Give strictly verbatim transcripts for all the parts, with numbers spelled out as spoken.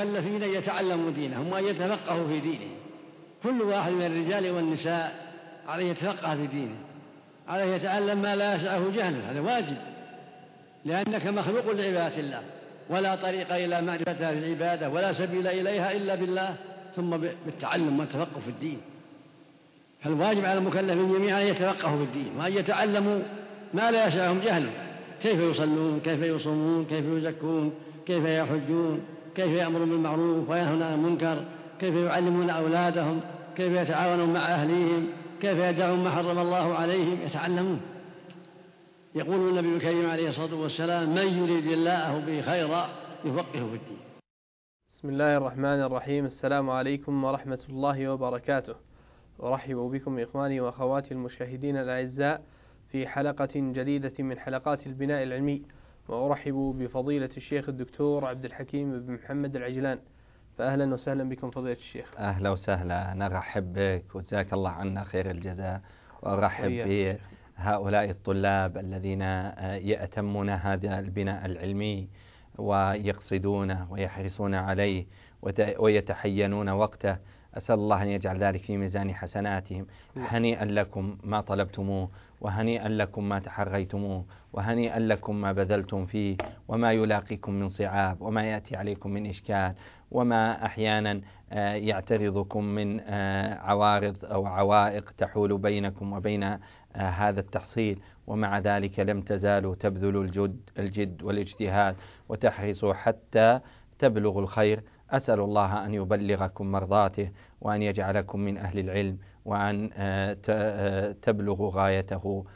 المكلفين أن يتعلموا دينهم وأن يتفقهوا في دينهم. كل واحد من الرجال والنساء عليه يتفقه في دينه، عليه يتعلم ما لا يسعه جهله، هذا واجب، لأنك مخلوق لعبادة الله، ولا طريق إلى معرفتها في العبادة ولا سبيل إليها إلا بالله، ثم بالتعلم والتفقه في الدين. فالواجب على المكلفين جميعا أن يتفقهوا في الدين وأن يتعلموا ما لا يسعهم جهله، كيف يصلون، كيف يصومون، كيف يزكون، كيف يحجون، كيف يأمرون بالمعروف وينهون عن المنكر، كيف يعلمون أولادهم، كيف يتعاونون مع أهليهم، كيف يدعون ما حرم الله عليهم، يتعلمون. يقول النبي الكريم عليه الصلاة والسلام: من يريد الله به خيرا يفقهه في الدين. بسم الله الرحمن الرحيم. السلام عليكم ورحمة الله وبركاته. أرحب بكم إخواني وأخواتي المشاهدين الأعزاء في حلقة جديدة من حلقات البناء العلمي، وأرحب بفضيلة الشيخ الدكتور عبد الحكيم بن محمد العجلان. فأهلا وسهلا بكم فضيلة الشيخ. أهلا وسهلا، نرحب بك وجزاك الله عنا خير الجزاء، وأرحب بهؤلاء الطلاب الذين يأتمون هذا البناء العلمي ويقصدونه ويحرصون عليه ويتحينون وقته. أسأل الله أن يجعل ذلك في ميزان حسناتهم. هنيئا لكم ما طلبتموه، وهنيئا لكم ما تحريتموه، وهنيئا لكم ما بذلتم فيه، وما يلاقيكم من صعاب، وما يأتي عليكم من إشكال، وما أحيانا يعترضكم من عوارض أو عوائق تحول بينكم وبين هذا التحصيل، ومع ذلك لم تزالوا تبذلوا الجد, الجد والاجتهاد وتحرصوا حتى تبلغوا الخير. أسأل الله أن يبلغكم مرضاته، وأن يجعلكم من أهل العلم، وأن تبلغوا غايته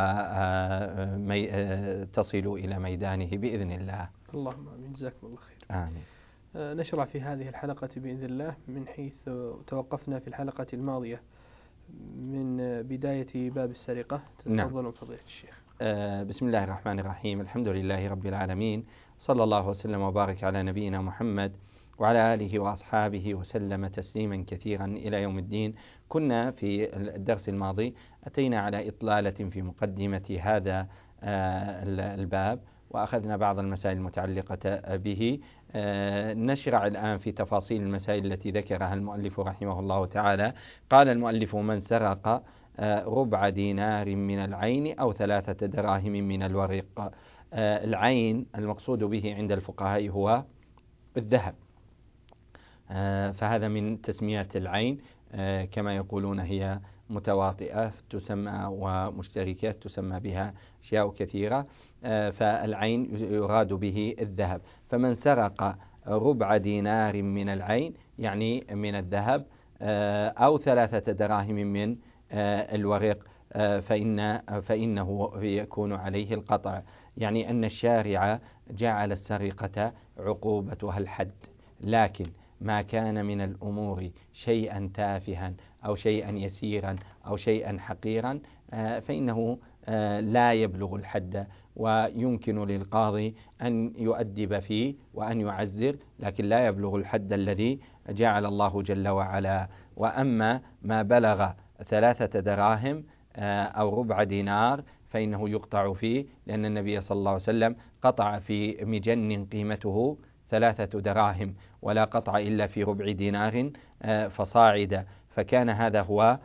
وتصلوا إلى ميدانه بإذن الله. اللهم آمين. جزاكم الله خير. آمين. نشرع في هذه الحلقة بإذن الله من حيث توقفنا في الحلقة الماضية من بداية باب السرقة. تفضلوا فضيلة الشيخ. بسم الله الرحمن الرحيم. الحمد لله رب العالمين، صلى الله وسلم وبارك على نبينا محمد وعلى آله وأصحابه وسلم تسليما كثيرا إلى يوم الدين. كنا في الدرس الماضي أتينا على إطلالة في مقدمة هذا الباب، وأخذنا بعض المسائل المتعلقة به. نشرع الآن في تفاصيل المسائل التي ذكرها المؤلف رحمه الله تعالى. قال المؤلف: من سرق ربع دينار من العين أو ثلاثة دراهم من الورق. العين المقصود به عند الفقهاء هو الذهب، فهذا من تسميات العين، كما يقولون هي متواطئة تسمى ومشتركات تسمى بها أشياء كثيرة، فالعين يراد به الذهب. فمن سرق ربع دينار من العين يعني من الذهب أو ثلاثة دراهم من الورق فإن فإنه يكون عليه القطع، يعني أن الشارع جعل السرقة عقوبتها الحد، لكن ما كان من الأمور شيئا تافها أو شيئا يسيرا أو شيئا حقيرا فإنه لا يبلغ الحد، ويمكن للقاضي أن يؤدب فيه وأن يعزر، لكن لا يبلغ الحد الذي جعل الله جل وعلا. وأما ما بلغ ثلاثة دراهم أو ربع دينار فإنه يقطع فيه، لأن النبي صلى الله عليه وسلم قطع في مجن قيمته ثلاثة دراهم، ولا قطع إلا في ربع دينار فصاعدا، فكان هذا هو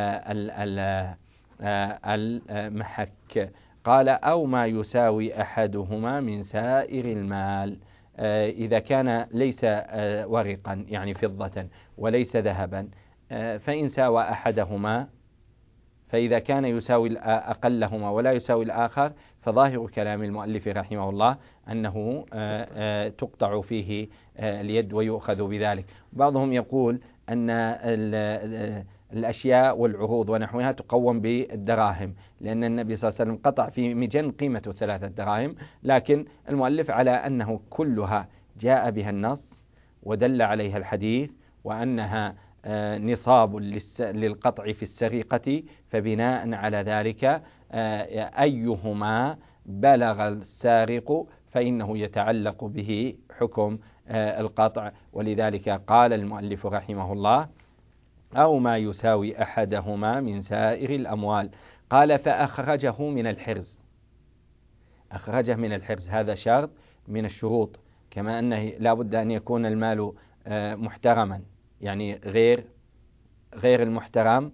المحك. قال: أو ما يساوي أحدهما من سائر المال، إذا كان ليس ورقا يعني فضة وليس ذهبا، فإن ساوى أحدهما، فإذا كان يساوي أقلهما ولا يساوي الآخر فظاهر كلام المؤلف رحمه الله أنه تقطع فيه اليد ويؤخذ بذلك. بعضهم يقول أن الأشياء والعروض ونحوها تقوم بالدراهم، لأن النبي صلى الله عليه وسلم قطع في مجن قيمته ثلاثة دراهم، لكن المؤلف على أنه كلها جاء بها النص ودل عليها الحديث وأنها نصاب للقطع في السرقة، فبناء على ذلك أيهما بلغ السارق فإنه يتعلق به حكم القطع. ولذلك قال المؤلف رحمه الله: أو ما يساوي أحدهما من سائر الأموال. قال: فأخرجه من الحرز. أخرجه من الحرز، هذا شرط من الشروط كما أنه لا بد أن يكون المال محترما، يعني غير غير المحترم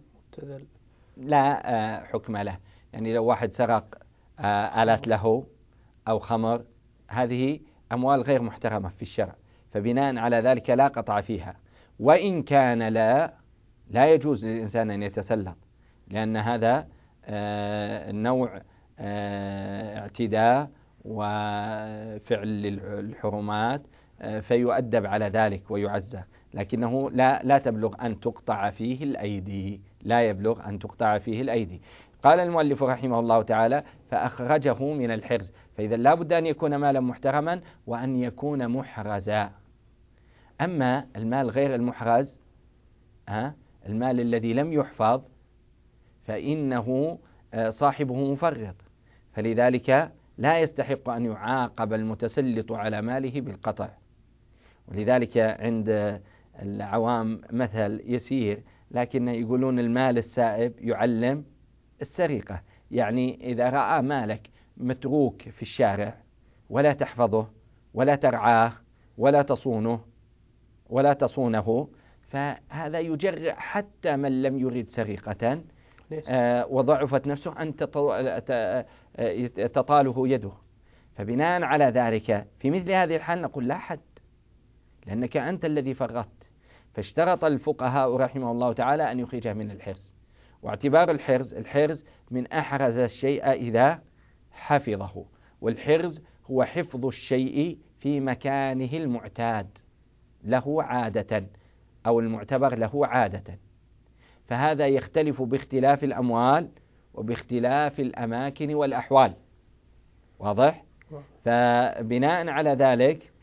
لا حكم له. يعني لو واحد سرق آلات له أو خمر، هذه أموال غير محترمة في الشرع، فبناء على ذلك لا قطع فيها. وإن كان لا لا يجوز للإنسان أن يتسلط، لأن هذا نوع اعتداء وفعل للحرمات، فيؤدب على ذلك ويعزر، لكنه لا لا تبلغ أن تقطع فيه الأيدي، لا يبلغ أن تقطع فيه الأيدي. قال المؤلف رحمه الله تعالى: فأخرجه من الحرز. فإذا لا بد أن يكون مالا محترما وأن يكون محرزا. أما المال غير المحرز، ها المال الذي لم يحفظ، فإنه صاحبه مفرط، فلذلك لا يستحق أن يعاقب المتسلط على ماله بالقطع. ولذلك عند العوام مثل يسير، لكن يقولون المال السائب يعلم السرقة. يعني إذا رأى مالك متروك في الشارع ولا تحفظه ولا ترعاه ولا تصونه ولا تصونه، فهذا يجرع حتى من لم يرد سرقة آه وضعفت نفسه أن تطاله يده. فبناء على ذلك في مثل هذه الحال نقول لا حد، لأنك أنت الذي فرطت. فاشترط الفقهاء رحمه الله تعالى أن يخرجه من الحرز. واعتبار الحرز، الحرز من أحرز الشيء إذا حفظه، والحرز هو حفظ الشيء في مكانه المعتاد له عادة، أو المعتبر له عادة. فهذا يختلف باختلاف الأموال وباختلاف الأماكن والأحوال. واضح؟ فبناء على ذلك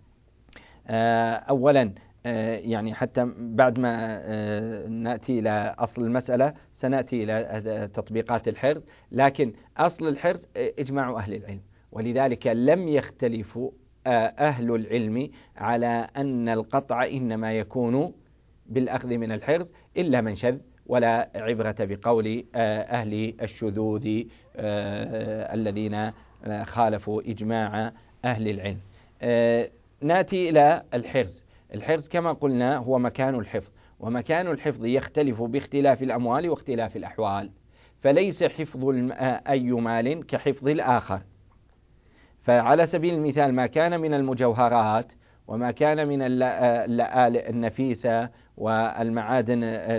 أولا يعني حتى بعد ما نأتي إلى أصل المسألة سنأتي إلى تطبيقات الحرز، لكن أصل الحرز إجماع أهل العلم، ولذلك لم يختلف أهل العلم على أن القطع إنما يكون بالأخذ من الحرز إلا من شذ، ولا عبرة بقول أهل الشذوذ الذين خالفوا إجماع أهل العلم. نأتي إلى الحرز. الحرز كما قلنا هو مكان الحفظ، ومكان الحفظ يختلف باختلاف الأموال واختلاف الأحوال، فليس حفظ أي مال كحفظ الآخر. فعلى سبيل المثال ما كان من المجوهرات وما كان من اللآلئ النفيسة والمعادن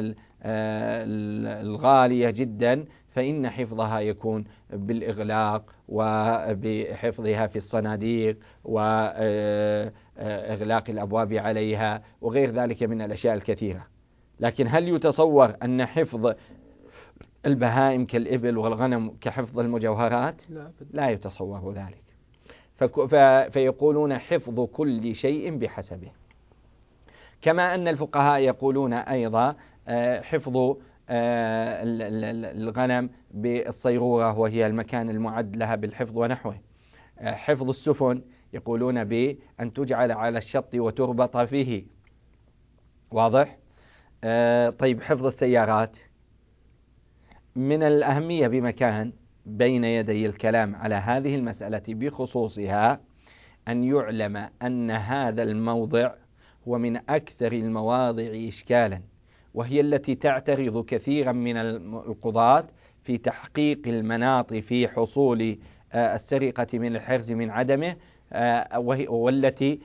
الغالية جدا، فإن حفظها يكون بالإغلاق وبحفظها في الصناديق وإغلاق الأبواب عليها وغير ذلك من الأشياء الكثيرة. لكن هل يتصور أن حفظ البهائم كالإبل والغنم كحفظ المجوهرات؟ لا يتصور ذلك. فيقولون حفظ كل شيء بحسبه. كما أن الفقهاء يقولون أيضا حفظ الغنم بالصيرورة وهي المكان المعد لها بالحفظ ونحوه. حفظ السفن يقولون بأن تجعل على الشط وتربط فيه. واضح؟ طيب حفظ السيارات من الأهمية بمكان بين يدي الكلام على هذه المسألة بخصوصها أن يعلم أن هذا الموضع هو من أكثر المواضع إشكالا، وهي التي تعترض كثيرا من القضاة في تحقيق المناط في حصول السرقة من الحرز من عدمه، والتي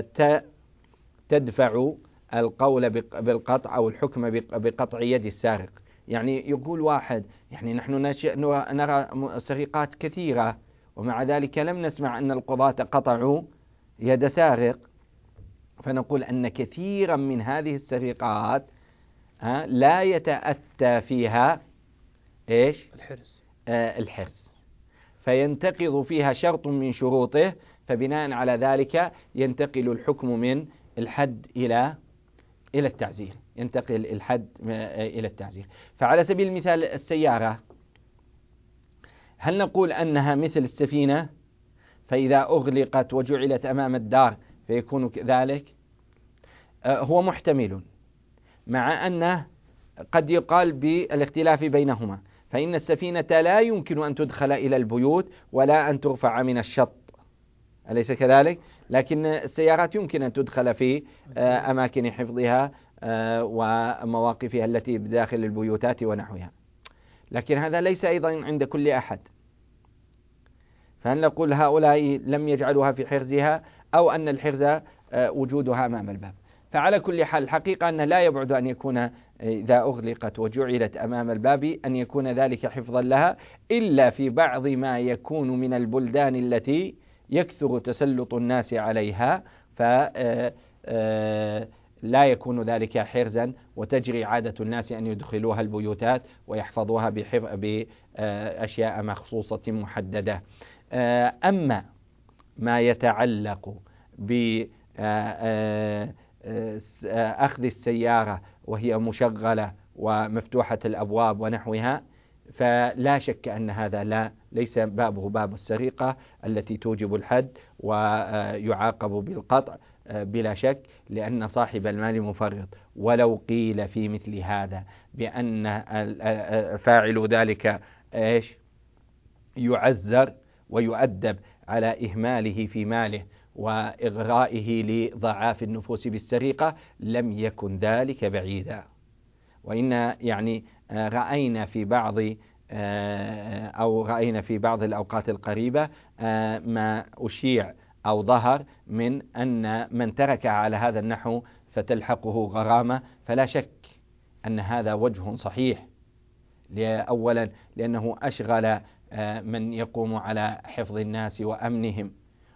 تدفع القول بالقطع أو الحكم بقطع يد السارق. يعني يقول واحد يعني نحن نرى سرقات كثيرة ومع ذلك لم نسمع أن القضاة قطعوا يد سارق، فنقول أن كثيرا من هذه السرقات لا يتأتى فيها إيش؟ الحرز. آه الحرز، فينتقض فيها شرط من شروطه، فبناء على ذلك ينتقل الحكم من الحد إلى إلى التعزير، ينتقل الحد إلى التعزير. فعلى سبيل المثال السيارة، هل نقول أنها مثل السفينة فإذا أغلقت وجعلت أمام الدار فيكون كذلك؟ آه هو محتمل، مع أنه قد يقال بالاختلاف بينهما، فإن السفينة لا يمكن أن تدخل إلى البيوت ولا أن ترفع من الشط أليس كذلك؟ لكن السيارات يمكن أن تدخل في أماكن حفظها ومواقفها التي بداخل البيوتات ونحوها، لكن هذا ليس أيضا عند كل أحد. فهل نقول هؤلاء لم يجعلوها في حرزها، أو أن الحرز وجودها أمام الباب؟ فعلى كل حال الحقيقة أن لا يبعد أن يكون إذا أغلقت وجعلت أمام الباب أن يكون ذلك حفظا لها، إلا في بعض ما يكون من البلدان التي يكثر تسلط الناس عليها، فلا يكون ذلك حرزا، وتجري عادة الناس أن يدخلوها البيوتات ويحفظوها بأشياء مخصوصة محددة. أما ما يتعلق بأخذ السيارة وهي مشغلة ومفتوحة الأبواب ونحوها، فلا شك أن هذا لا ليس بابه باب السرقة التي توجب الحد ويعاقب بالقطع بلا شك، لأن صاحب المال مفرط. ولو قيل في مثل هذا بأن فاعل ذلك إيش يعزر ويؤدب على إهماله في ماله وإغرائه لضعاف النفوس بالسرقة، لم يكن ذلك بعيدا. وإن يعني رأينا في بعض أو رأينا في بعض الأوقات القريبة ما أشيع أو ظهر من أن من ترك على هذا النحو فتلحقه غرامة، فلا شك أن هذا وجه صحيح. أولا لأنه أشغل من يقوم على حفظ الناس وأمنهم،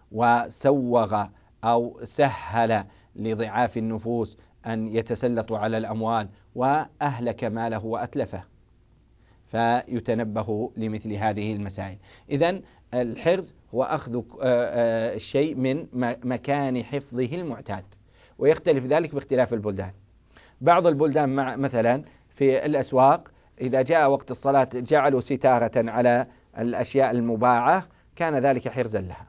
وسوغ أو سهل لضعاف النفوس أن يتسلطوا على الأموال، وأهلك ماله وأتلفه، فيتنبه لمثل هذه المسائل. إذن الحرز هو أخذ الشيء من مكان حفظه المعتاد، ويختلف ذلك باختلاف البلدان. بعض البلدان مع مثلا في الأسواق إذا جاء وقت الصلاة جعلوا ستارة على الأشياء المباعة، كان ذلك حرزا لها،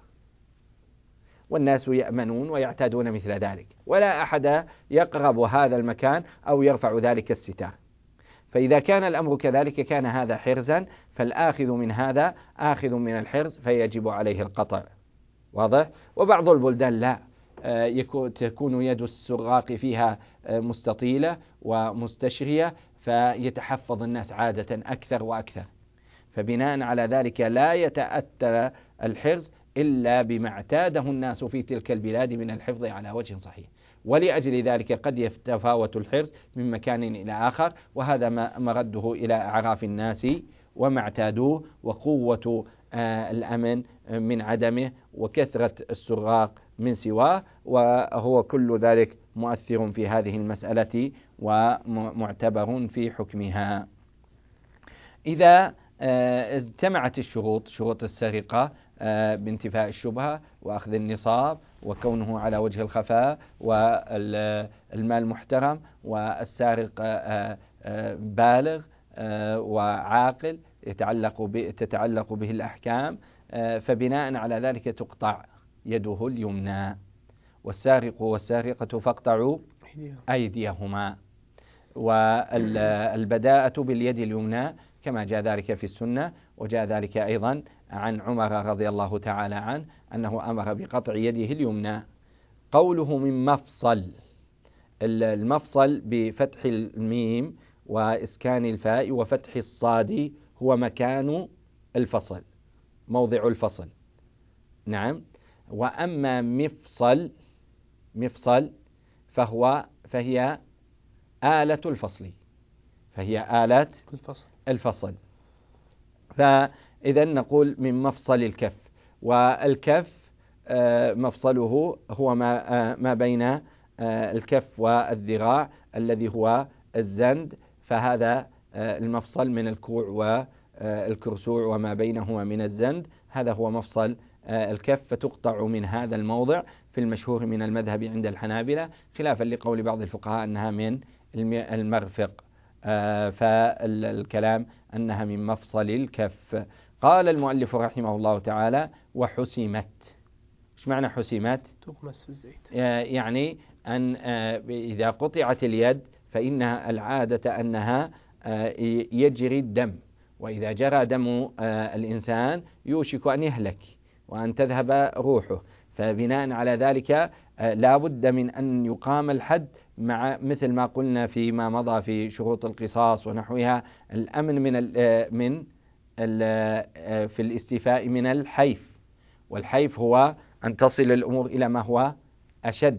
والناس يأمنون ويعتادون مثل ذلك، ولا أحد يقرب هذا المكان أو يرفع ذلك الستار. فإذا كان الأمر كذلك كان هذا حرزا، فالآخذ من هذا آخذ من الحرز فيجب عليه القطع. واضح؟ وبعض البلدان لا، تكون يد السراق فيها مستطيلة ومستشرية، فيتحفظ الناس عادة أكثر وأكثر، فبناء على ذلك لا يتأتى الحرز إلا بما اعتاده الناس في تلك البلاد من الحفظ على وجه صحيح. ولأجل ذلك قد يتفاوت الحرز من مكان إلى آخر، وهذا ما مرده إلى أعراف الناس وما اعتادوه، وقوة الأمن من عدمه، وكثرة السراق من سواه، وهو كل ذلك مؤثر في هذه المسألة ومعتبر في حكمها. إذا اجتمعت الشروط، شروط السرقة بانتفاء الشبهة وأخذ النصاب وكونه على وجه الخفاء والمال محترم والسارق بالغ وعاقل يتعلق تتعلق به الأحكام، فبناء على ذلك تقطع يده اليمنى، والسارق والسارقة فاقطعوا أيديهما. والبداءة باليد اليمنى كما جاء ذلك في السنة، وجاء ذلك أيضا عن عمر رضي الله تعالى عنه أنه أمر بقطع يده اليمنى. قوله من مفصل، المفصل بفتح الميم وإسكان الفاء وفتح الصاد هو مكان الفصل، موضع الفصل. نعم. وأما مفصل، مفصل فهو فهي آلة الفصل، فهي آلة الفصل, الفصل. فإذا نقول من مفصل الكف، والكف مفصله هو ما ما بين الكف والذراع الذي هو الزند، فهذا المفصل من الكوع والكرسوع وما بينهما من الزند، هذا هو مفصل الكف، فتقطع من هذا الموضع في المشهور من المذهب عند الحنابلة، خلافا لقول بعض الفقهاء أنها من المرفق، فالكلام أنها من مفصل الكف. قال المؤلف رحمه الله تعالى: وحسمت. ايش معنى حسمت؟ تغمس في الزيت، يعني أن إذا قطعت اليد فإن العادة أنها يجري الدم، وإذا جرى دم الإنسان يوشك أن يهلك وأن تذهب روحه، فبناء على ذلك لا بد من أن يقام الحد مع مثل ما قلنا فيما مضى في شروط القصاص ونحوها، الأمن من ال من ال في الاستيفاء من الحيف، والحيف هو أن تصل الأمور إلى ما هو أشد،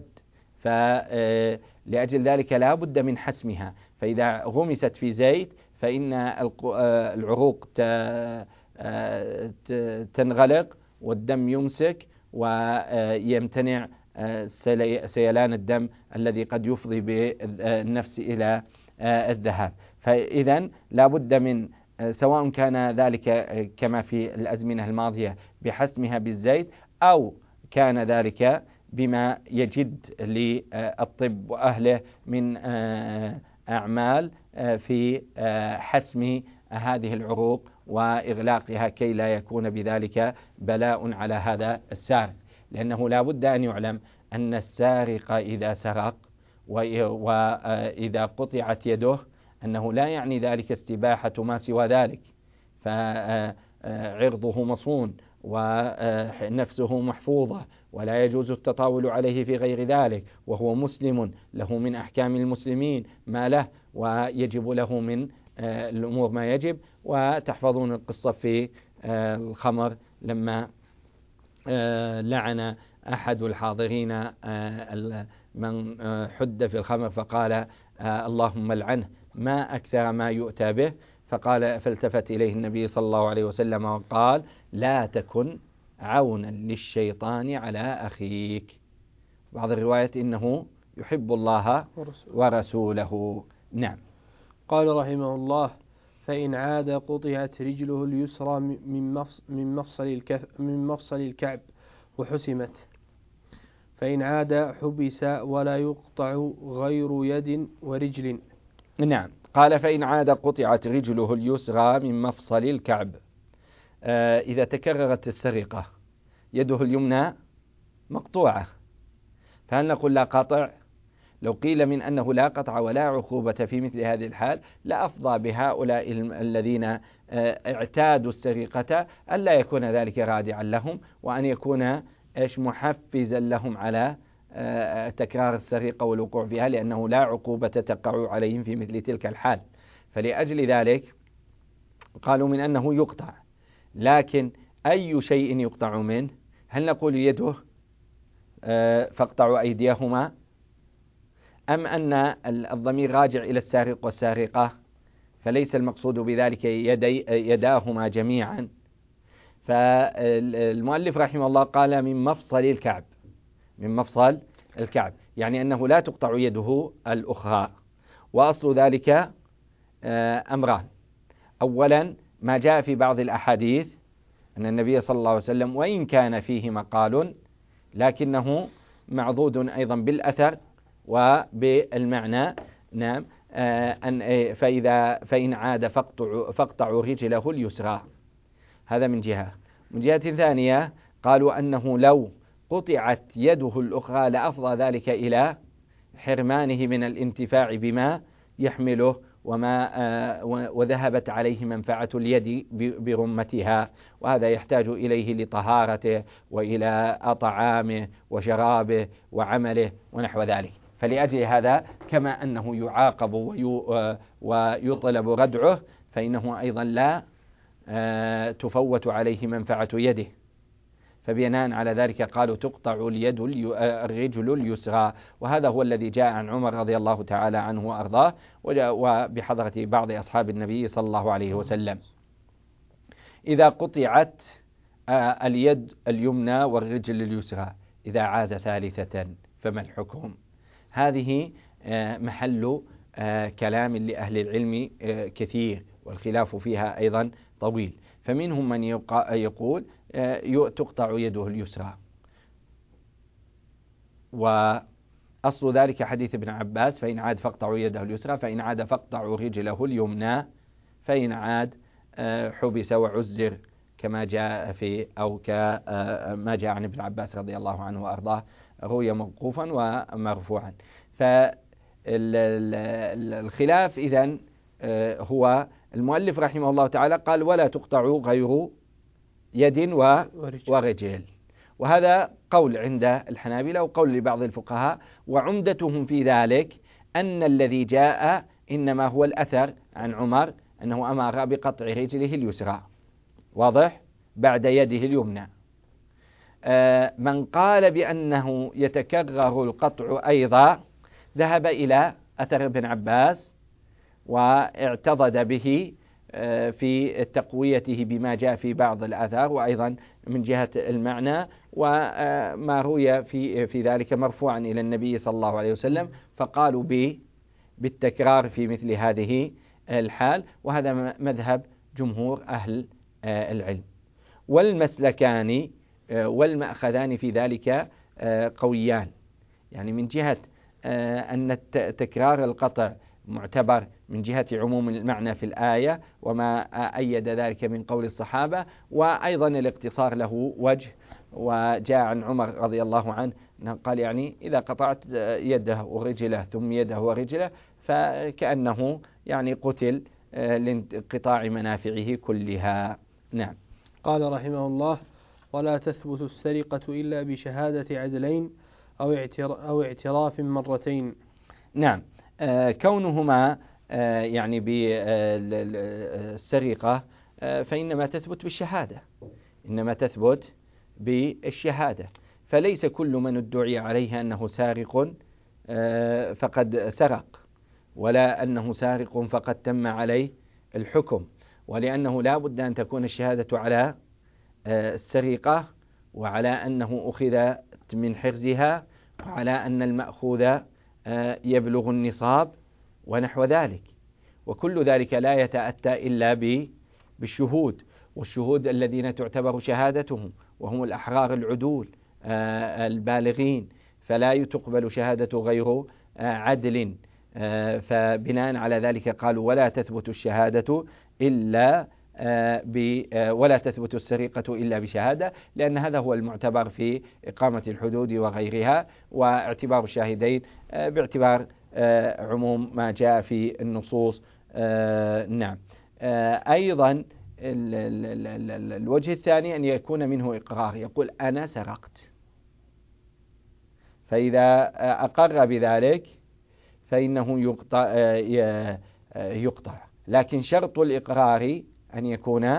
فلأجل ذلك لا بد من حسمها. فإذا غمست في زيت فإن العروق تنغلق والدم يمسك ويمتنع سيلان الدم الذي قد يفضي بالنفس إلى الذهاب. فإذا لا بد من، سواء كان ذلك كما في الأزمنة الماضية بحسمها بالزيت، أو كان ذلك بما يجد للطب وأهله من أعمال في حسم هذه العروق وإغلاقها كي لا يكون بذلك بلاء على هذا السارق. لأنه لا بد أن يعلم أن السارق إذا سرق وإذا قطعت يده أنه لا يعني ذلك استباحة ما سوى ذلك، فعرضه مصون ونفسه محفوظة ولا يجوز التطاول عليه في غير ذلك، وهو مسلم له من أحكام المسلمين ما له، ويجب له من الأمور ما يجب. وتحفظون القصة في الخمر لما لعن أحد الحاضرين من حد في الخمر فقال اللهم لعنه ما أكثر ما يؤتى به، فقال فالتفت إليه النبي صلى الله عليه وسلم وقال لا تكن عونا للشيطان على أخيك. بعض الروايات إنه يحب الله ورسوله. نعم. قال رحمه الله فإن عاد قطعت رجله اليسرى من مفصل الكف من مفصل الكعب وحسمت، فإن عاد حبس ولا يقطع غير يد ورجل. نعم. قال فإن عاد قطعت رجله اليسرى من مفصل الكعب. آه إذا تكررت السرقة يده اليمنى مقطوعة، فهل نقول لا قطع؟ لو قيل من أنه لا قطع ولا عقوبة في مثل هذه الحال لأفضى بهؤلاء الذين اعتادوا السرقة ألا يكون ذلك رادعا لهم، وأن يكون إيش محفزا لهم على تكرار السرقة والوقوع فيها، لأنه لا عقوبة تقع عليهم في مثل تلك الحال. فلأجل ذلك قالوا من أنه يقطع، لكن أي شيء يقطع منه؟ هل نقول يده فاقطعوا أيديهما، أم أن الضمير راجع إلى السارق والسارقة فليس المقصود بذلك يدي يداهما جميعا؟ فالمؤلف رحمه الله قال من مفصل الكعب، من مفصل الكعب يعني أنه لا تقطع يده الأخرى. وأصل ذلك أمران: أولا ما جاء في بعض الأحاديث أن النبي صلى الله عليه وسلم وإن كان فيه مقال لكنه معضود أيضا بالأثر وبالمعنى. نعم. أن فإذا فإن عاد فاقطعوا فاقطعوا رجله اليسرى. هذا من جهة. من جهة ثانية قالوا أنه لو قطعت يده الأخرى لأفضى ذلك إلى حرمانه من الانتفاع بما يحمله وما وذهبت عليه منفعة اليد برمتها، وهذا يحتاج إليه لطهارته وإلى طعامه وشرابه وعمله ونحو ذلك. فلأجل هذا كما أنه يعاقب ويطلب ردعه فإنه أيضا لا تفوت عليه منفعة يده. فبناء على ذلك قالوا تقطع اليد الرجل اليسرى، وهذا هو الذي جاء عن عمر رضي الله تعالى عنه وأرضاه وبحضرة بعض أصحاب النبي صلى الله عليه وسلم. إذا قطعت اليد اليمنى والرجل اليسرى إذا عاد ثالثة فما الحكم؟ هذه محل كلام لأهل العلم كثير، والخلاف فيها أيضا طويل. فمنهم من يقول تقطع يده اليسرى، وأصل ذلك حديث ابن عباس فإن عاد فاقطعوا يده اليسرى، فإن عاد فاقطعوا رجله اليمنى، فإن عاد حبس وعزر كما جاء في أو كما جاء عن ابن عباس رضي الله عنه وأرضاه، روي موقوفا ومرفوعا. فالخلاف إذن هو المؤلف رحمه الله تعالى قال ولا تقطع غير يد ورجل، وهذا قول عند الحنابلة وقول لبعض الفقهاء، وعمدتهم في ذلك أن الذي جاء إنما هو الأثر عن عمر أنه أمر بقطع رجله اليسرى، واضح، بعد يده اليمنى. من قال بأنه يتكرر القطع أيضا ذهب إلى أثر ابن عباس واعتضد به في تقويته بما جاء في بعض الآثار، وأيضا من جهة المعنى، وما روي في في ذلك مرفوعا إلى النبي صلى الله عليه وسلم، فقالوا بالتكرار في مثل هذه الحال، وهذا مذهب جمهور أهل العلم. والمسلكان والمأخذان في ذلك قويان، يعني من جهة أن تكرار القطع معتبر من جهة عموم المعنى في الآية وما أيد ذلك من قول الصحابة، وأيضا الاقتصار له وجه، وجاء عن عمر رضي الله عنه أنه قال يعني إذا قطعت يده ورجله ثم يده ورجله فكأنه يعني قتل لانقطاع منافعه كلها. نعم. قال رحمه الله: ولا تثبت السرقة إلا بشهادة عدلين أو اعتراف مرتين. نعم. آه كونهما آه يعني بالسرقة آه فإنما تثبت بالشهادة، إنما تثبت بالشهادة، فليس كل من ادعي عليه أنه سارق آه فقد سرق، ولا أنه سارق فقد تم عليه الحكم، ولأنه لا بد أن تكون الشهادة على السرقة وعلى أنه أخذ من حرزها وعلى أن المأخوذ يبلغ النصاب ونحو ذلك، وكل ذلك لا يتأتى إلا بالشهود، والشهود الذين تعتبر شهادتهم وهم الأحرار العدول البالغين، فلا تقبل شهادة غير عدل، فبناء على ذلك قالوا ولا تثبت الشهادة إلا ولا تثبت السرقة إلا بشهادة، لأن هذا هو المعتبر في إقامة الحدود وغيرها، واعتبار الشاهدين باعتبار عموم ما جاء في النصوص. نعم. أيضا الوجه الثاني أن يكون منه إقرار، يقول أنا سرقت، فإذا أقر بذلك فإنه يقطع, يقطع. لكن شرط الإقرار أن يكون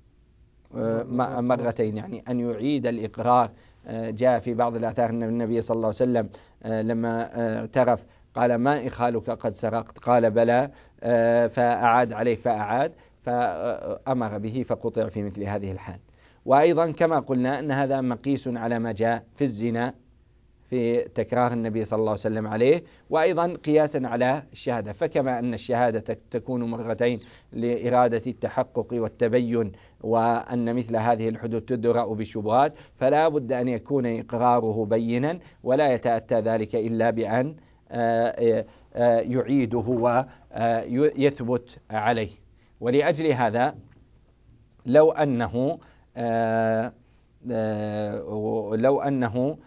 مرتين، يعني أن يعيد الإقرار. جاء في بعض الآثار أن النبي صلى الله عليه وسلم لما اعترف قال ما إخالك قد سرقت؟ قال بلى، فأعاد عليه فأعاد، فأمر به فقطع في مثل هذه الحال. وأيضا كما قلنا أن هذا مقيس على ما جاء في الزنا في تكرار النبي صلى الله عليه وسلم عليه، وأيضا قياسا على الشهادة، فكما أن الشهادة تكون مرتين لإرادة التحقق والتبين، وأن مثل هذه الحدود تدرأ بالشبهات، فلا بد أن يكون إقراره بينا، ولا يتأتى ذلك إلا بأن يعيده ويثبت عليه. ولأجل هذا لو أنه لو أنه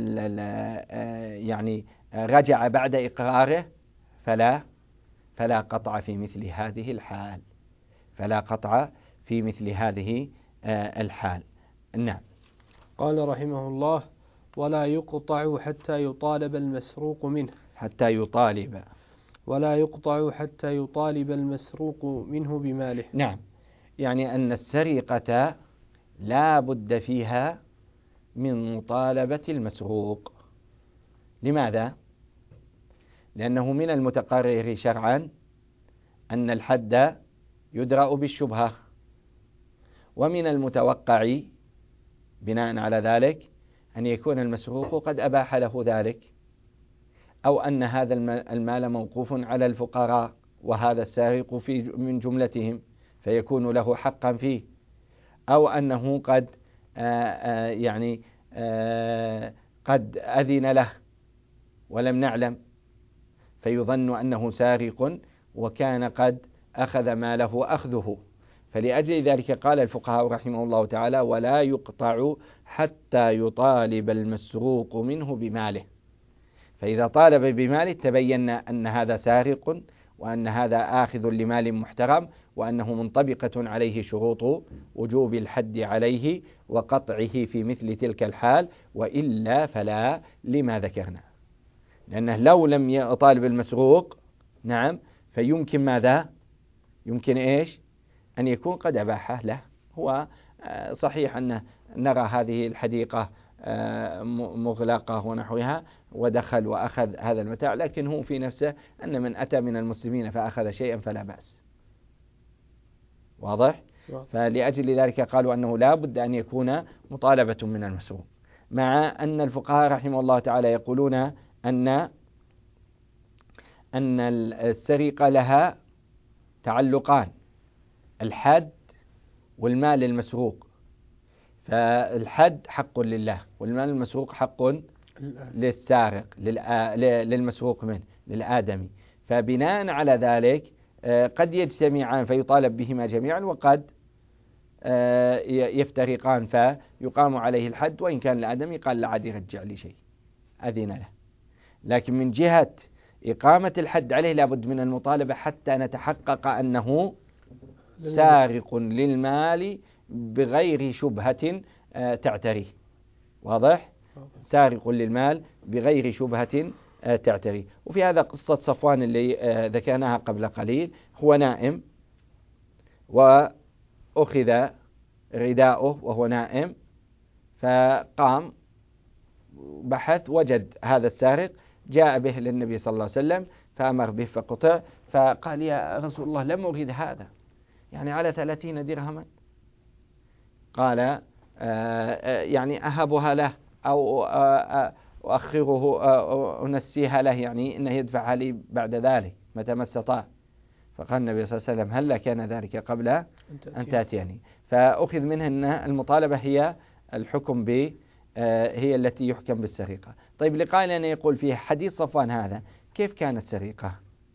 يعني رجع بعد إقراره فلا فلا قطع في مثل هذه الحال، فلا قطع في مثل هذه الحال. نعم. قال رحمه الله: ولا يقطع حتى يطالب المسروق منه. حتى يطالب ولا يقطع حتى يطالب المسروق منه بماله. نعم، يعني أن السرقة لا بد فيها من مطالبة المسروق. لماذا؟ لأنه من المتقرر شرعا أن الحد يدرأ بالشبهة، ومن المتوقع بناء على ذلك أن يكون المسروق قد أباح له ذلك، أو أن هذا المال موقوف على الفقراء وهذا السارق في من جملتهم فيكون له حقا فيه، أو أنه قد آآ آآ يعني آآ قد أذن له ولم نعلم فيظن أنه سارق وكان قد أخذ ماله أخذه. فلأجل ذلك قال الفقهاء رحمه الله تعالى: ولا يقطع حتى يطالب المسروق منه بماله. فإذا طالب بماله تبين أن هذا سارق وأن هذا آخذ لمال محترم، وأنه منطبقة عليه شروط وجوب الحد عليه وقطعه في مثل تلك الحال، وإلا فلا لما ذكرنا. لأنه لو لم يطالب المسروق نعم فيمكن ماذا؟ يمكن إيش؟ أن يكون قد أباحه له. هو صحيح أن نرى هذه الحديقة مغلقة ونحوها ودخل وأخذ هذا المتاع، لكن هو في نفسه أن من أتى من المسلمين فأخذ شيئا فلا بأس. واضح؟ فلأجل ذلك قالوا أنه لا بد أن يكون مطالبة من المسروق، مع أن الفقهاء رحمه الله تعالى يقولون أن أن السرقة لها تعلقان: الحد والمال المسروق. فالحد حق لله، والمال المسروق حق للسارق للمسروق منه للآدمي. فبناء على ذلك قد يجتمعان فيطالب بهما جميعا، وقد يفترقان فيقام عليه الحد، وإن كان الآدمي قال لا عاد يرجع لي شيء أذن له. لكن من جهة إقامة الحد عليه لابد من المطالبة حتى نتحقق أنه سارق للمال بغير شبهة تعتريه. واضح؟ سارق للمال بغير شبهة تعتريه. وفي هذا قصة صفوان اللي ذكرناها قبل قليل. هو نائم وأخذ رداؤه وهو نائم، فقام بحث وجد هذا السارق، جاء به للنبي صلى الله عليه وسلم فأمر به فقطع. فقال يا رسول الله لم أريد هذا، يعني على ثلاثين درهما. قال آآ آآ يعني أهبها له أو أؤخره أنسيها له، يعني إنه يدفعها لي بعد ذلك متى ما استطاع. فقال النبي صلى الله عليه وسلم هل كان ذلك قبل أن تأتيني. فأخذ منه أن المطالبة هي الحكم ب هي التي يحكم بالسرقة. طيب لقائل أن يقول فيه حديث صفوان هذا كيف كانت سرقة؟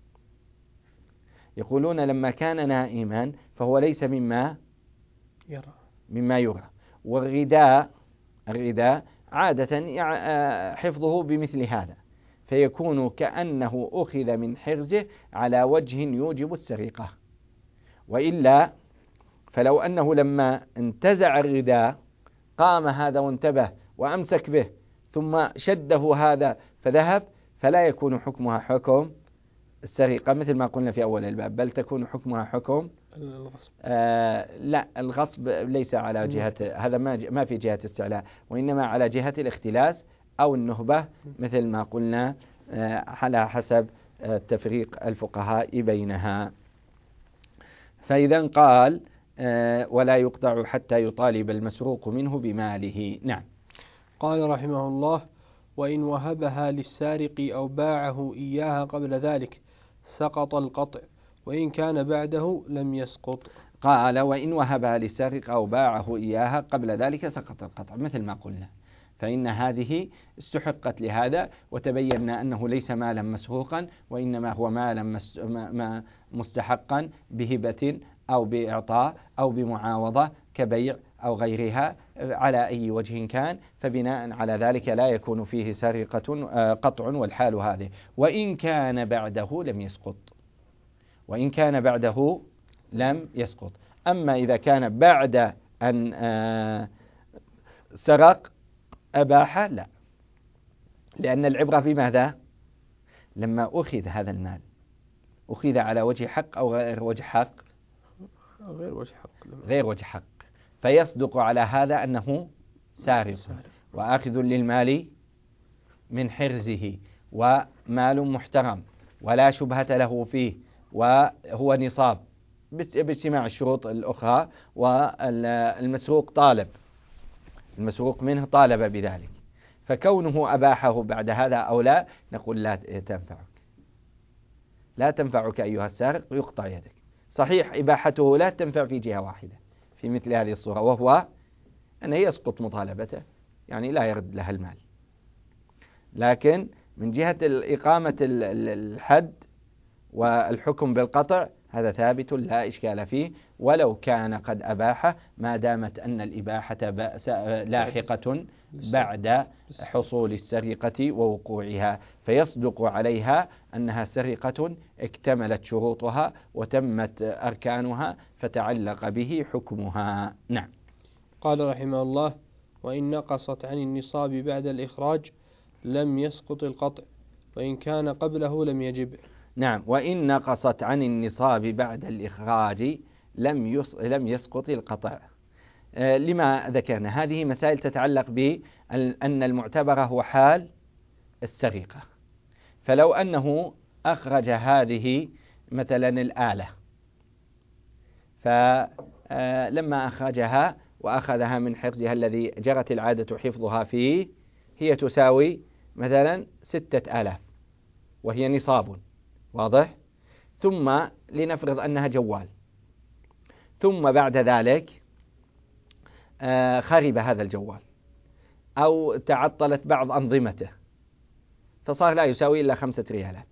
يقولون لما كان نائما فهو ليس مما يرى مما يرى والغداء الغداء عادة حفظه بمثل هذا، فيكون كأنه أخذ من حرزه على وجه يوجب السرقة. وإلا فلو أنه لما انتزع الغداء قام هذا وانتبه وأمسك به ثم شده هذا فذهب، فلا يكون حكمها حكم السرقة مثل ما قلنا في أول الباب، بل تكون حكمها حكم الغصب. آه لا، الغصب ليس على جهة هذا، ما ما في جهة استعلاء، وإنما على جهة الاختلاس أو النهبة مثل ما قلنا آه على حسب آه تفريق الفقهاء بينها. فإذا قال آه ولا يقطع حتى يطالب المسروق منه بماله. نعم. قال رحمه الله: وإن وهبها للسارق أو باعه إياها قبل ذلك سقط القطع، وإن كان بعده لم يسقط. قال وإن وهبها للسارق أو باعه إياها قبل ذلك سقط القطع، مثل ما قلنا، فإن هذه استحقت لهذا، وتبينا أنه ليس مالا مسروقا، وإنما هو مالا مستحقا بهبة أو بإعطاء أو بمعاوضة كبيع أو غيرها على أي وجه كان، فبناء على ذلك لا يكون فيه سرقة قطع والحال هذه. وإن كان بعده لم يسقط، وإن كان بعده لم يسقط. أما إذا كان بعد أن سرق أباح لا، لأن العبرة بماذا؟ لما أخذ هذا المال أخذ على وجه حق أو غير وجه حق؟ غير وجه حق. غير وجه حق، فيصدق على هذا أنه سارق وآخذ للمال من حرزه، ومال محترم ولا شبهة له فيه، وهو نصاب باجتماع الشروط الأخرى، والمسروق طالب المسروق منه طالب بذلك، فكونه أباحه بعد هذا أو لا نقول لا تنفعك، لا تنفعك أيها السارق، يقطع يدك. صحيح إباحته لا تنفع في جهة واحدة في مثل هذه الصورة، وهو أنه يسقط مطالبته، يعني لا يرد لها المال. لكن من جهة إقامة الحد والحكم بالقطع هذا ثابت لا إشكال فيه، ولو كان قد أباح ما دامت أن الإباحة لاحقة بعد حصول السرقة ووقوعها، فيصدق عليها أنها سرقة اكتملت شروطها وتمت أركانها فتعلق به حكمها. نعم. قال رحمه الله: وإن نقصت عن النصاب بعد الإخراج لم يسقط القطع، وإن كان قبله لم يجب. نعم. وإن نقصت عن النصاب بعد الإخراج لم لم يسقط القطع. آه لما ذكرنا هذه مسائل تتعلق بأن المعتبر هو حال السرقة، فلو أنه أخرج هذه مثلا الآلة، فلما أخرجها وأخذها من حرزها الذي جرت العادة حفظها فيه هي تساوي مثلا ستة آلاف وهي نصاب، واضح؟ ثم لنفرض أنها جوال، ثم بعد ذلك خرب هذا الجوال أو تعطلت بعض أنظمته فصار لا يساوي إلا خمسة ريالات،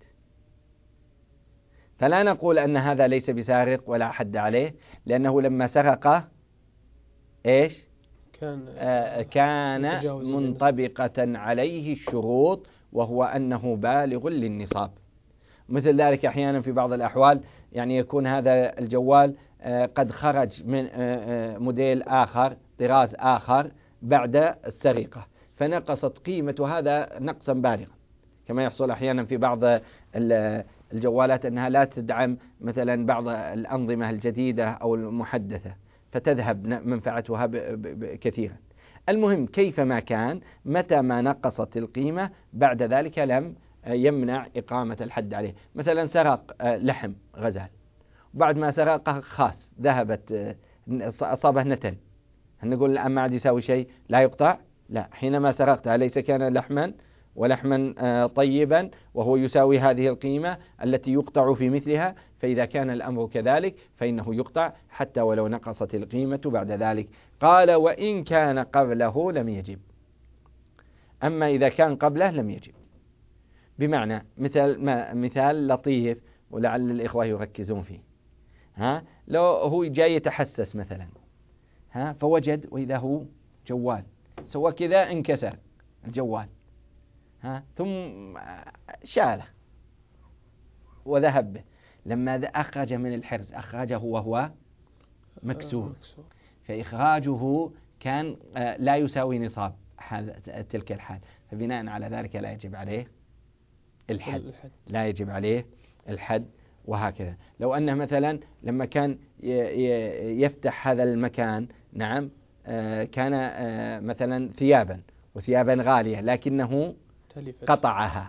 فلا نقول أن هذا ليس بسارق ولا حد عليه، لأنه لما سرق إيش؟ كان, آه كان منطبقة عليه الشروط، وهو أنه بالغ للنصاب. مثل ذلك أحيانا في بعض الأحوال يعني يكون هذا الجوال آه قد خرج من آه موديل آخر، طراز آخر بعد السرقة، فنقصت قيمة هذا نقصا بالغا، كما يحصل أحيانا في بعض الجوالات أنها لا تدعم مثلا بعض الأنظمة الجديدة أو المحدثة فتذهب منفعتها كثيرا. المهم كيفما كان متى ما نقصت القيمة بعد ذلك لم يمنع إقامة الحد عليه. مثلا سرق لحم غزال، وبعد ما سرقه خاص ذهبت أصابه نتن، هل نقول الآن ما عاد يساوي شيء لا يقطع؟ لا، حينما سرقته أليس كان لحما ولحما طيبا وهو يساوي هذه القيمة التي يقطع في مثلها؟ فإذا كان الأمر كذلك فإنه يقطع حتى ولو نقصت القيمة بعد ذلك. قال: وإن كان قبله لم يجب. أما إذا كان قبله لم يجب، بمعنى مثال ما مثال لطيف ولعل الإخوة يركزون فيه. ها لو هو جاي يتحسس مثلا، ها فوجد وإذا هو جوال سوى كذا انكسر الجوال، ها ثم شاله وذهب به، لما أخرج من الحرز أخرجه وهو مكسور، فإخراجه كان لا يساوي نصاب تلك الحال، فبناء على ذلك لا يجب عليه الحد، لا يجب عليه الحد. وهكذا لو أنه مثلا لما كان يفتح هذا المكان، نعم كان مثلا ثيابا وثيابا غالية لكنه قطعها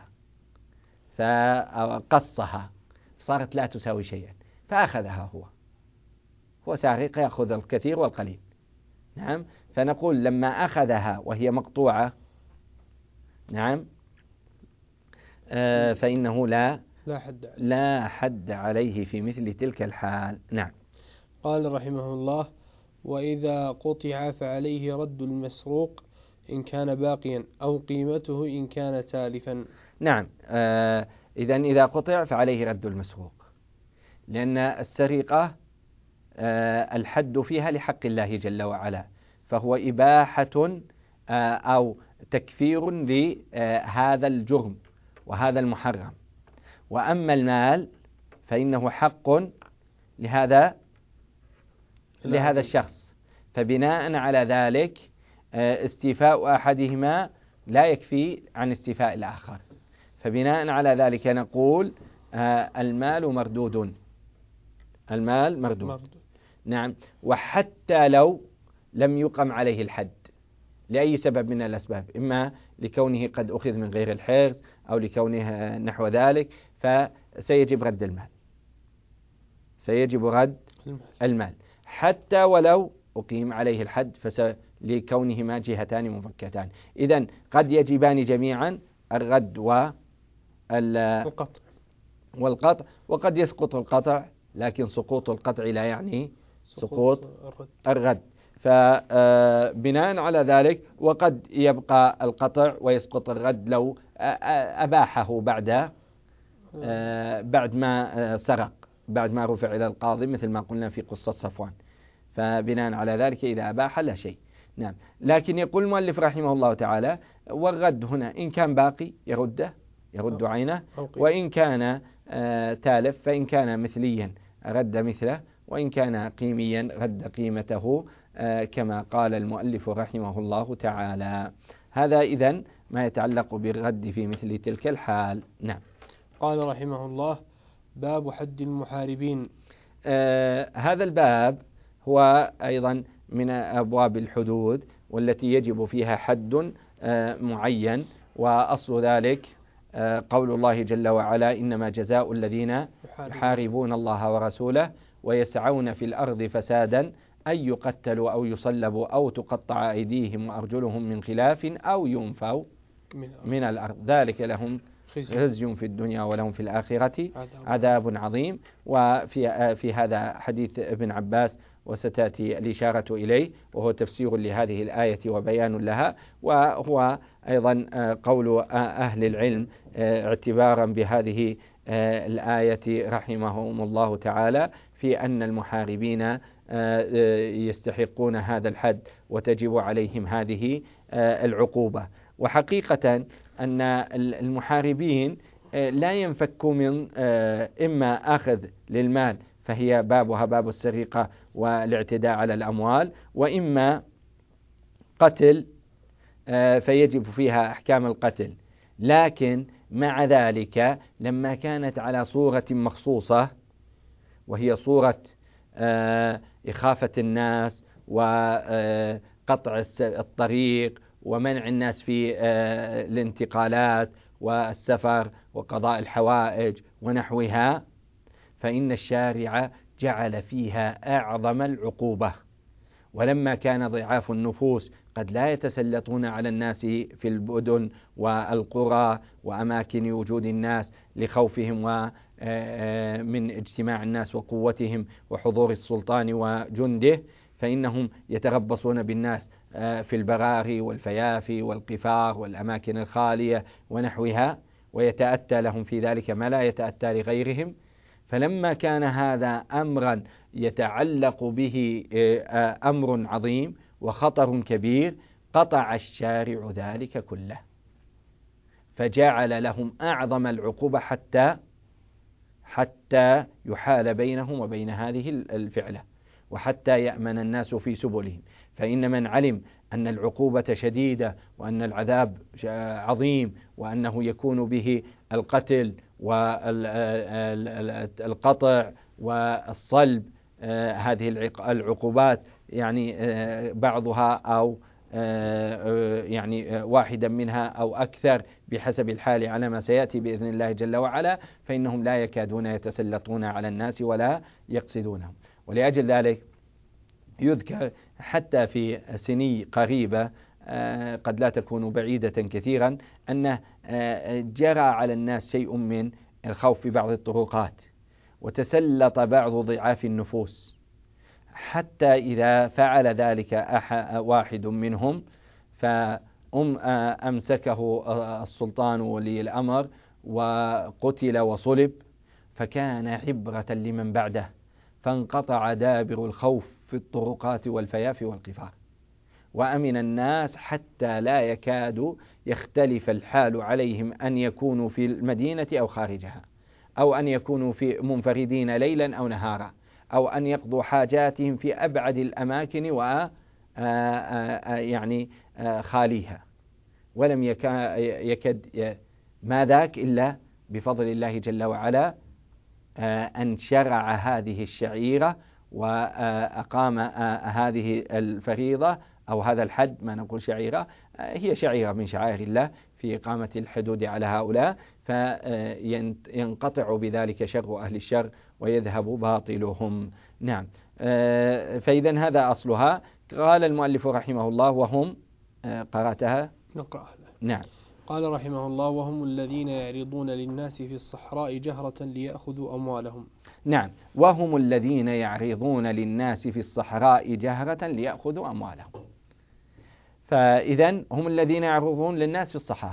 فقصها صارت لا تساوي شيئا فأخذها، هو هو سارق يأخذ الكثير والقليل، نعم. فنقول لما أخذها وهي مقطوعة، نعم، آه فإنه لا لا حد عليه. لا حد عليه في مثل تلك الحال. نعم. قال رحمه الله: وإذا قطع فعليه رد المسروق إن كان باقيا أو قيمته إن كان تالفا. نعم. آه إذن إذا قطع فعليه رد المسروق، لأن السرقة آه الحد فيها لحق الله جل وعلا، فهو إباحة آه أو تكفير لهذا الجرم وهذا المحرم. وأما المال فإنه حق لهذا لهذا الشخص، فبناء على ذلك استيفاء أحدهما لا يكفي عن استيفاء الآخر، فبناء على ذلك نقول المال مردود، المال مردود. نعم. وحتى لو لم يقم عليه الحد لأي سبب من الأسباب، إما لكونه قد أخذ من غير الحرز أو لكونه نحو ذلك، فسيجب رد المال، سيجب رد المال حتى ولو أقيم عليه الحد، لكونهما جهتان مفكتان. إذن قد يجبان جميعا الرد والقطع والقطع، وقد يسقط القطع، لكن سقوط القطع لا يعني سقوط الرد، فبناء على ذلك وقد يبقى القطع ويسقط الرد لو أباحه بعد بعد ما سرق، بعد ما رفع إلى القاضي مثل ما قلنا في قصة صفوان، فبناء على ذلك إذا أباح لا شيء. نعم. لكن يقول المؤلف رحمه الله تعالى: والرد هنا إن كان باقي يرده، يرد عينه، وإن كان تالف فإن كان مثليا رد مثله، وإن كان قيميا رد قيمته، كما قال المؤلف رحمه الله تعالى. هذا إذن ما يتعلق بالرد في مثل تلك الحال. نعم. قال رحمه الله: باب حد المحاربين. آه هذا الباب هو أيضا من أبواب الحدود والتي يجب فيها حد آه معين، وأصل ذلك آه قول الله جل وعلا: إنما جزاء الذين يحاربون الله ورسوله ويسعون في الأرض فسادا أن يقتلوا أو يصلبوا أو تقطع أيديهم وأرجلهم من خلاف أو ينفوا من الأرض ذلك لهم خزي في الدنيا ولهم في الآخرة عذاب عظيم. وفي في هذا حديث ابن عباس وستأتي الإشارة إليه، وهو تفسير لهذه الآية وبيان لها، وهو أيضا قول أهل العلم اعتبارا بهذه الآية رحمهم الله تعالى في أن المحاربين يستحقون هذا الحد وتجب عليهم هذه العقوبة. وحقيقة أن المحاربين لا ينفكوا من إما أخذ للمال فهي بابها باب السرقة والاعتداء على الأموال، وإما قتل فيجب فيها أحكام القتل. لكن مع ذلك لما كانت على صورة مخصوصة وهي صورة إخافة الناس وقطع الطريق ومنع الناس في الانتقالات والسفر وقضاء الحوائج ونحوها، فإن الشارع جعل فيها أعظم العقوبة. ولما كان ضعاف النفوس قد لا يتسلطون على الناس في البدن والقرى وأماكن وجود الناس لخوفهم ومن اجتماع الناس وقوتهم وحضور السلطان وجنده، فإنهم يتربصون بالناس في البراغي والفيافي والقفار والأماكن الخالية ونحوها، ويتأتى لهم في ذلك ما لا يتأتى لغيرهم. فلما كان هذا أمرا يتعلق به أمر عظيم وخطر كبير قطع الشارع ذلك كله، فجعل لهم أعظم العقوبة حتى حتى يحال بينهم وبين هذه الفعلة، وحتى يأمن الناس في سبلهم. فإن من علم أن العقوبة شديدة وأن العذاب عظيم وأنه يكون به القتل والقطع والصلب، هذه العقوبات يعني بعضها أو يعني واحدا منها أو أكثر بحسب الحال على ما سيأتي بإذن الله جل وعلا، فإنهم لا يكادون يتسلطون على الناس ولا يقصدونهم. ولأجل ذلك يذكر حتى في سني قريبة قد لا تكون بعيدة كثيرا أنه جرى على الناس شيء من الخوف في بعض الطرقات، وتسلط بعض ضعاف النفوس، حتى إذا فعل ذلك واحد منهم فأمسكه السلطان ولي الأمر وقتل وصلب، فكان عبرة لمن بعده، فانقطع دابر الخوف في الطرقات والفيافي والقفار، وأمن الناس حتى لا يكاد يختلف الحال عليهم أن يكونوا في المدينة أو خارجها، أو أن يكونوا في منفردين ليلا أو نهارا، أو أن يقضوا حاجاتهم في أبعد الأماكن و يعني خاليها، ولم يكد ما ذاك إلا بفضل الله جل وعلا أن شرع هذه الشعيرة وأقام هذه الفريضة أو هذا الحد، ما نقول شعيرة، هي شعيرة من شعائر الله في إقامة الحدود على هؤلاء، فينقطع بذلك شر أهل الشر ويذهب باطلهم. نعم. فإذا هذا أصلها. قال المؤلف رحمه الله: وهم قرأتها نقرأ. نعم. قال رحمه الله: وهم الذين يعرضون للناس في الصحراء جهرة ليأخذوا أموالهم. نعم. وهم الذين يعرضون للناس في الصحراء جهرة ليأخذوا أموالهم. فإذا هم الذين يعرضون للناس في الصحاري،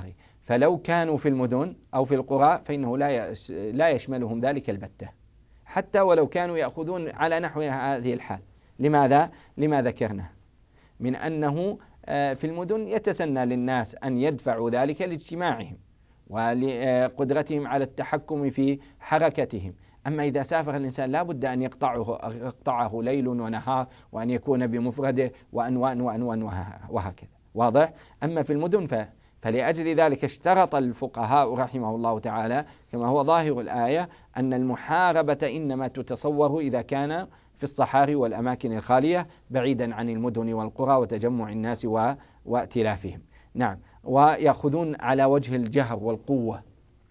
فلو كانوا في المدن أو في القرى فإنه لا لا يشملهم ذلك البتة، حتى ولو كانوا يأخذون على نحو هذه الحال. لماذا؟ لما ذكرنا من أنه في المدن يتسنى للناس أن يدفعوا ذلك لاجتماعهم ولقدرتهم على التحكم في حركتهم. أما إذا سافر الإنسان لا بد أن يقطعه, يقطعه ليل ونهار، وأن يكون بمفرده وأن وأن وأن وهكذا. واضح؟ أما في المدن ف فلأجل ذلك اشترط الفقهاء رحمه الله تعالى كما هو ظاهر الآية أن المحاربة إنما تتصور إذا كان في الصحاري والأماكن الخالية بعيدا عن المدن والقرى وتجمع الناس وائتلافهم. نعم، ويأخذون على وجه الجهر والقوة.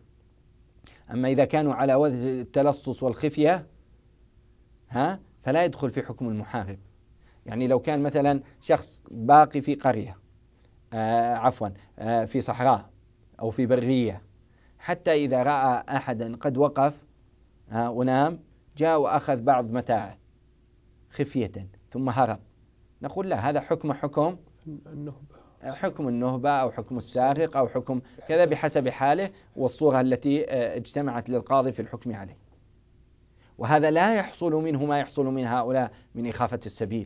أما إذا كانوا على وجه التلصص والخفية ها فلا يدخل في حكم المحارب. يعني لو كان مثلا شخص باقي في قرية آه عفوا آه في صحراء أو في برية، حتى إذا رأى أحدا قد وقف آه ونام جاء وأخذ بعض متاعه خفية ثم هرب، نقول لا، هذا حكم حكم النهبة، حكم النهبة أو حكم السارق أو حكم كذا بحسب حاله والصورة التي اجتمعت للقاضي في الحكم عليه. وهذا لا يحصل منه ما يحصل من هؤلاء من إخافة السبيل،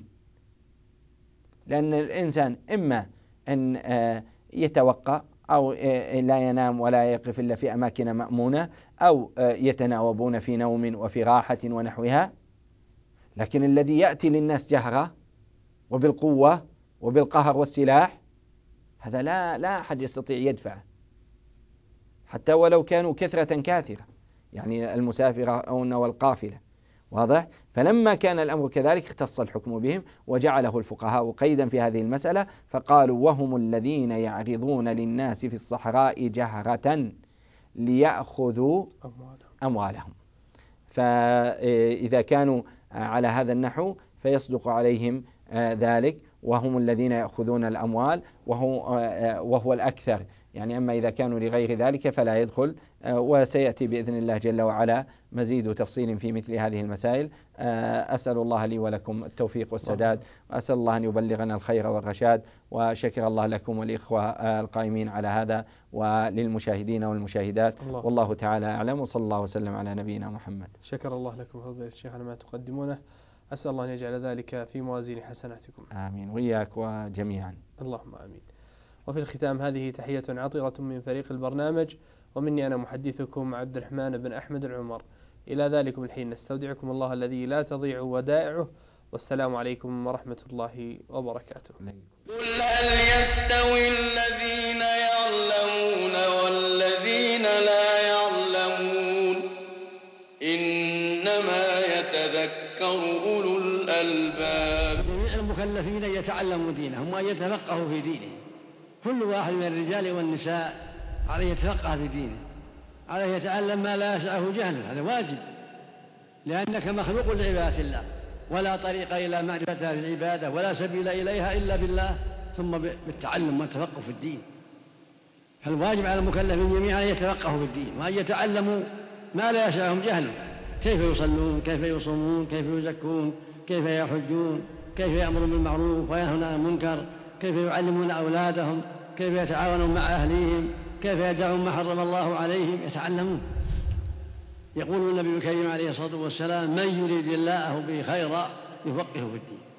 لأن الإنسان إما أن يتوقع أو لا ينام ولا يقف إلا في أماكن مأمونة، أو يتناوبون في نوم وفي راحة ونحوها. لكن الذي يأتي للناس جهرة وبالقوة وبالقهر والسلاح هذا لا لا أحد يستطيع يدفعه، حتى ولو كانوا كثرة كاثرة، يعني المسافرة والقافلة. واضح؟ فلما كان الأمر كذلك اختص الحكم بهم وجعله الفقهاء قيدا في هذه المسألة، فقالوا وهم الذين يعرضون للناس في الصحراء جهرة ليأخذوا أموالهم. فإذا كانوا على هذا النحو فيصدق عليهم ذلك، وهم الذين يأخذون الأموال وهو, وهو الأكثر. يعني أما إذا كانوا لغير ذلك فلا يدخل. وسيأتي بإذن الله جل وعلا مزيد تفصيل في مثل هذه المسائل. أسأل الله لي ولكم التوفيق والسداد، وأسأل الله أن يبلغنا الخير والرشاد. وشكر الله لكم والإخوة القائمين على هذا وللمشاهدين والمشاهدات، والله تعالى أعلم، وصلى الله وسلم على نبينا محمد. شكر الله لكم فضيلة الشيخ على ما تقدمونه، أسأل الله أن يجعل ذلك في موازين حسناتكم. آمين، وإياك وجميعا. اللهم آمين. وفي الختام هذه تحية عطرة من فريق البرنامج، ومني أنا محدثكم عبد الرحمن بن أحمد العمر. إلى ذلكم الحين نستودعكم الله الذي لا تضيع ودائعه، والسلام عليكم ورحمة الله وبركاته. قل هل يستوي الذين يعلمون والذين لا يعلمون، إنما يتذكر أولو الألباب. جميع المكلفين يتعلموا دينهم وأن يتفقهوا في دينهم. كل واحد من الرجال والنساء عليه يتفقه في دينه، عليه يتعلم ما لا يسعه جهله، هذا واجب، لأنك مخلوق لعبادة الله، ولا طريق إلى معرفتها في العبادة ولا سبيل إليها إلا بالله، ثم بالتعلم والتفقه في الدين. فالواجب على المكلفين جميعا أن يتفقهوا في الدين وأن يتعلموا ما لا يسعهم جهله، كيف يصلون، كيف يصومون، كيف يزكون، كيف يحجون، كيف يأمرون بالمعروف وينهون عن المنكر، كيف يعلمون أولادهم، كيف يتعاونون مع أهليهم، كيف يدعون ما حرم الله عليهم، يتعلمون. يقول النبي الكريم عليه الصلاة والسلام من يريد الله به خيرا يفقهه في الدين.